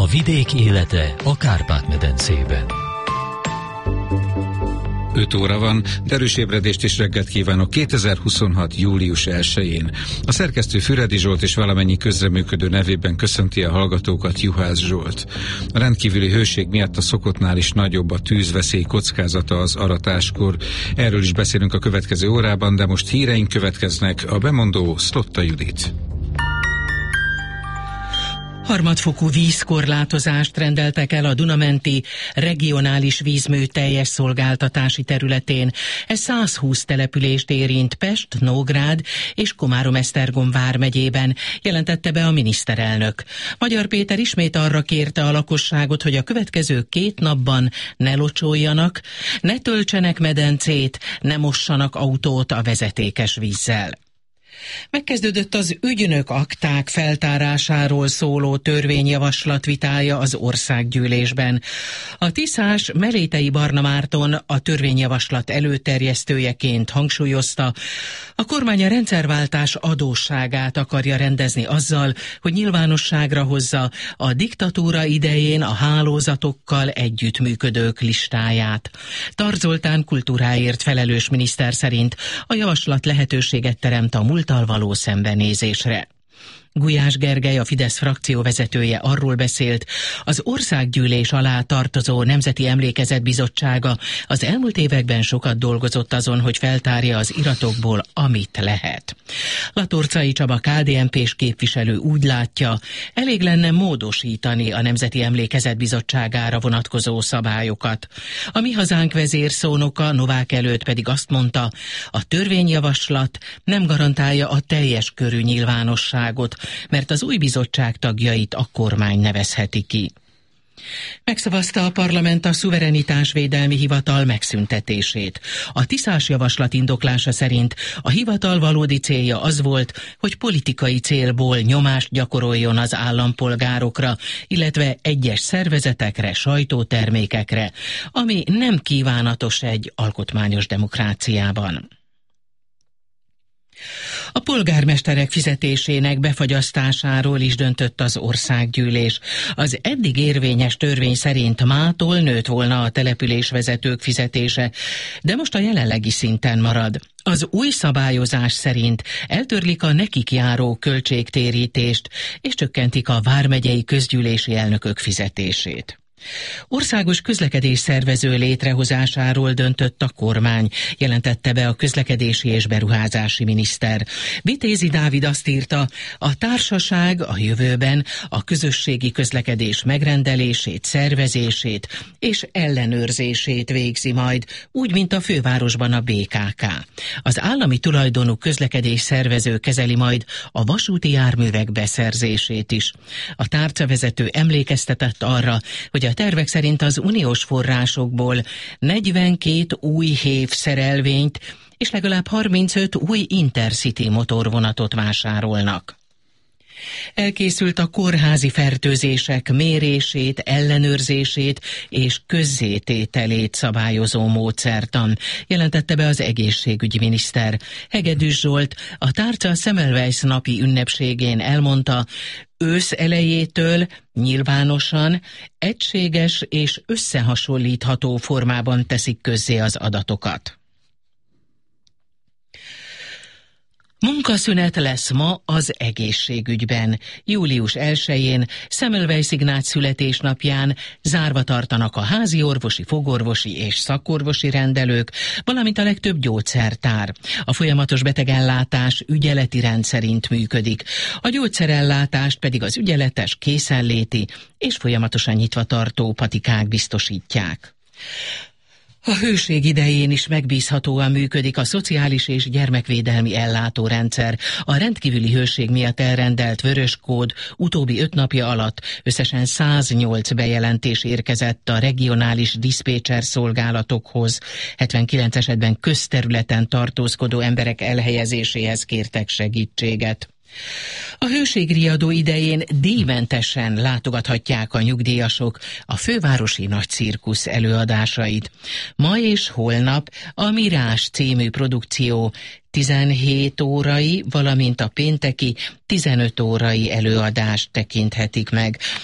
A vidék élete a Kárpát-medencében. 5 óra van, derűs ébredést és reggelt kívánok 2026. július 1-én. A szerkesztő Füredi Zsolt és valamennyi közreműködő nevében köszönti a hallgatókat Juhász Zsolt. A rendkívüli hőség miatt a szokottnál is nagyobb a tűzveszély kockázata az aratáskor. Erről is beszélünk a következő órában, de most híreink következnek. A bemondó Szlotta Judit. Harmadfokú vízkorlátozást rendeltek el a Duna-menti regionális vízmű teljes szolgáltatási területén. Ez 120 települést érint Pest, Nógrád és Komárom-Esztergom vármegyében, jelentette be a miniszterelnök. Magyar Péter ismét arra kérte a lakosságot, hogy a következő 2 napban ne locsoljanak, ne töltsenek medencét, ne mossanak autót a vezetékes vízzel. Megkezdődött az ügynök akták feltárásáról szóló törvényjavaslat vitája az országgyűlésben. A tiszás Merétei Barna Márton a törvényjavaslat előterjesztőjeként hangsúlyozta, a kormány a rendszerváltás adósságát akarja rendezni azzal, hogy nyilvánosságra hozza a diktatúra idején a hálózatokkal együttműködők listáját. Tarts Zoltán kultúráért felelős miniszter szerint a javaslat lehetőséget teremt a múlttal való szembenézésre. Gulyás Gergely, a Fidesz frakció vezetője arról beszélt, az országgyűlés alá tartozó Nemzeti Emlékezetbizottsága az elmúlt években sokat dolgozott azon, hogy feltárja az iratokból, amit lehet. Latorcai Csaba KDNP-s képviselő úgy látja, elég lenne módosítani a Nemzeti Emlékezetbizottságára vonatkozó szabályokat. A Mi Hazánk vezérszónoka Novák előtt pedig azt mondta, a törvényjavaslat nem garantálja a teljes körű nyilvánosságot, mert az új bizottság tagjait a kormány nevezheti ki. Megszavazta a parlament a szuverenitásvédelmi hivatal megszüntetését. A tiszás javaslat indoklása szerint a hivatal valódi célja az volt, hogy politikai célból nyomást gyakoroljon az állampolgárokra, illetve egyes szervezetekre, sajtótermékekre, ami nem kívánatos egy alkotmányos demokráciában. A polgármesterek fizetésének befagyasztásáról is döntött az országgyűlés. Az eddig érvényes törvény szerint mától nőtt volna a településvezetők fizetése, de most a jelenlegi szinten marad. Az új szabályozás szerint eltörlik a nekik járó költségtérítést, és csökkentik a vármegyei közgyűlési elnökök fizetését. Országos közlekedésszervező létrehozásáról döntött a kormány, jelentette be a közlekedési és beruházási miniszter. Vitézi Dávid azt írta, a társaság a jövőben a közösségi közlekedés megrendelését, szervezését és ellenőrzését végzi majd, úgy, mint a fővárosban a BKK. Az állami tulajdonú közlekedésszervező kezeli majd a vasúti járművek beszerzését is. A tárcavezető emlékeztetett arra, hogy a tervek szerint az uniós forrásokból 42 új hév szerelvényt és legalább 35 új Intercity motorvonatot vásárolnak. Elkészült a kórházi fertőzések mérését, ellenőrzését és közzétételét szabályozó módszertan, jelentette be az egészségügyi miniszter. Hegedűs Zsolt a Tárca Semmelweis napi ünnepségén elmondta, ősz elejétől nyilvánosan, egységes és összehasonlítható formában teszik közzé az adatokat. Munkaszünet lesz ma az egészségügyben. Július 1-én, Semmelweis Ignác születésnapján zárva tartanak a házi orvosi, fogorvosi és szakorvosi rendelők, valamint a legtöbb gyógyszertár. A folyamatos betegellátás ügyeleti rend szerint működik. A gyógyszerellátást pedig az ügyeletes, készenléti és folyamatosan nyitva tartó patikák biztosítják. A hőség idején is megbízhatóan működik a szociális és gyermekvédelmi ellátórendszer. A rendkívüli hőség miatt elrendelt vöröskód utóbbi 5 napja alatt összesen 108 bejelentés érkezett a regionális diszpécser szolgálatokhoz. 79 esetben közterületen tartózkodó emberek elhelyezéséhez kértek segítséget. A hőségriadó idején díjmentesen látogathatják a nyugdíjasok a fővárosi nagycirkusz előadásait. Ma és holnap a Mirás című produkció 17 órai, valamint a pénteki 15 órai előadást tekinthetik meg.